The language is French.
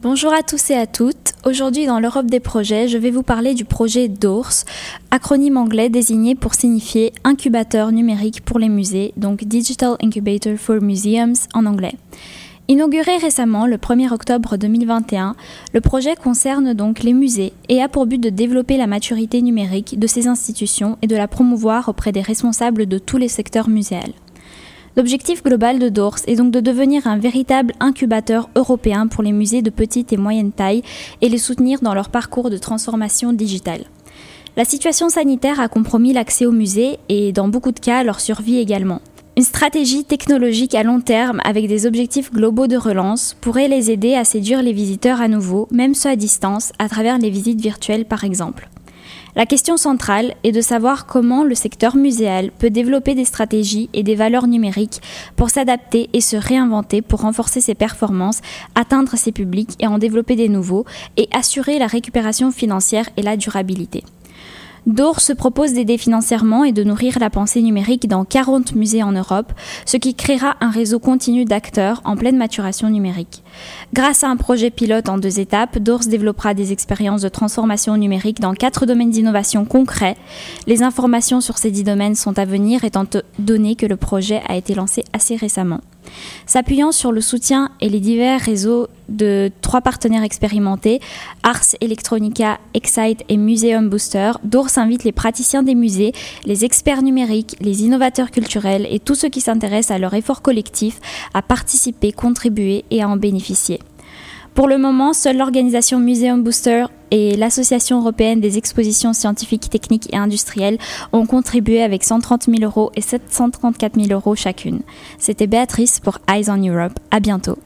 Bonjour à tous et à toutes. Aujourd'hui dans l'Europe des projets, je vais vous parler du projet DORS, acronyme anglais désigné pour signifier incubateur numérique pour les musées, donc Digital Incubator for Museums en anglais. Inauguré récemment le 1er octobre 2021, le projet concerne donc les musées et a pour but de développer la maturité numérique de ces institutions et de la promouvoir auprès des responsables de tous les secteurs muséals. L'objectif global de DORS est donc de devenir un véritable incubateur européen pour les musées de petite et moyenne taille et les soutenir dans leur parcours de transformation digitale. La situation sanitaire a compromis l'accès aux musées et, dans beaucoup de cas, leur survie également. Une stratégie technologique à long terme avec des objectifs globaux de relance pourrait les aider à séduire les visiteurs à nouveau, même ceux à distance, à travers les visites virtuelles par exemple. La question centrale est de savoir comment le secteur muséal peut développer des stratégies et des valeurs numériques pour s'adapter et se réinventer pour renforcer ses performances, atteindre ses publics et en développer des nouveaux et assurer la récupération financière et la durabilité. DORS se propose d'aider financièrement et de nourrir la pensée numérique dans 40 musées en Europe, ce qui créera un réseau continu d'acteurs en pleine maturation numérique. Grâce à un projet pilote en 2 étapes, DORS développera des expériences de transformation numérique dans 4 domaines d'innovation concrets. Les informations sur ces 10 domaines sont à venir étant donné que le projet a été lancé assez récemment. S'appuyant sur le soutien et les divers réseaux de 3 partenaires expérimentés, Ars Electronica, Excite et Museum Booster, DORS invite les praticiens des musées, les experts numériques, les innovateurs culturels et tous ceux qui s'intéressent à leur effort collectif à participer, contribuer et à en bénéficier. Pour le moment, seule l'organisation Museum Booster et l'Association européenne des expositions scientifiques, techniques et industrielles ont contribué avec 130 000 € et 734 000 € chacune. C'était Béatrice pour Eyes on Europe. À bientôt.